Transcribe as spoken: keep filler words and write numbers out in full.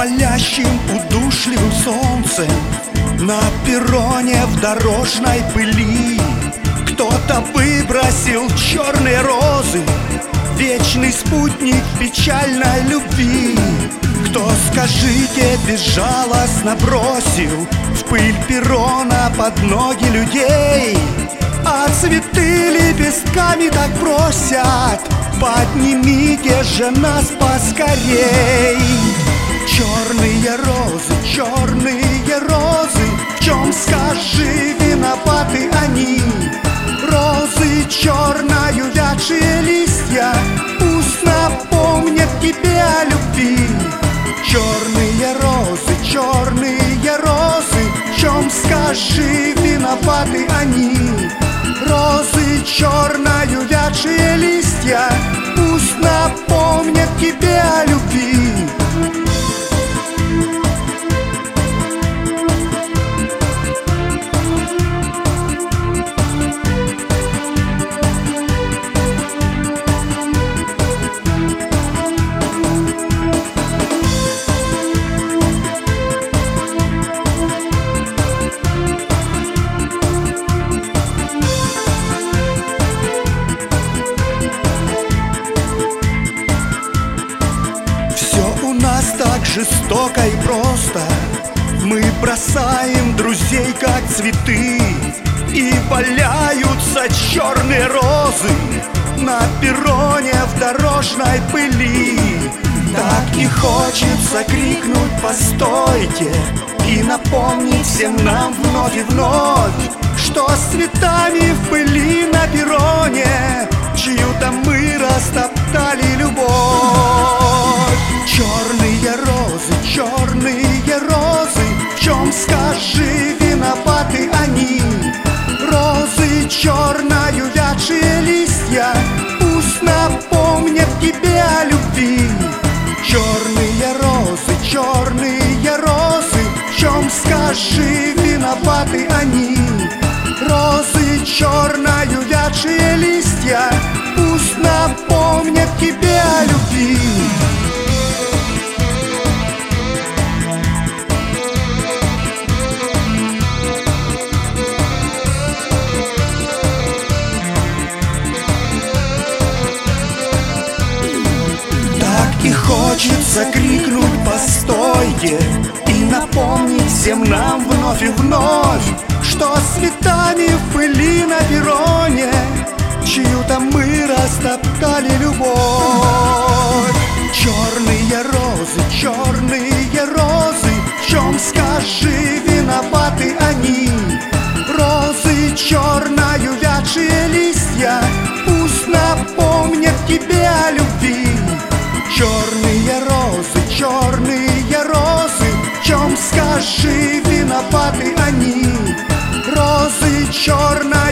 палящим удушливым солнцем, на перроне в дорожной пыли кто-то выбросил черные розы, вечный спутник печальной любви. Кто, скажите, безжалостно бросил в пыль перрона под ноги людей? А цветы лепестками так просят: поднимите же нас поскорей. Черные розы, черные розы, в чем, скажи, виноваты они? Розы черною вядшие листья пусть напомнят тебе о любви. Черные розы, черные розы, в чем, скажи, виноваты они? Розы черною вядшие листья пусть напомнят тебе о любви. Так жестоко и просто мы бросаем друзей, как цветы, и валяются черные розы на перроне в дорожной пыли. Так и хочется крикнуть: постойте, и напомнить всем нам вновь и вновь, что с цветами в пыли на перроне чью-то мы растоптали любовь. Черные розы, черные розы, в чем, скажи, виноваты они? Розы черною вядшие листья пусть напомнят тебе о любви. Черные розы, черные розы, в чем, скажи, виноваты они? Розы черною вядшие листья пусть напомнят тебе о любви. И хочется крикнуть: постойте, и напомнить всем нам вновь и вновь, что с цветами в пыли на перроне чью-то мы растоптали любовь. Черные розы, черные розы, в чем, скажи, виноваты они? Розы черною вядшие листья пусть напомнят тебе о любви. Черные розы, черные розы, в чем, скажи, виноваты они? Розы черные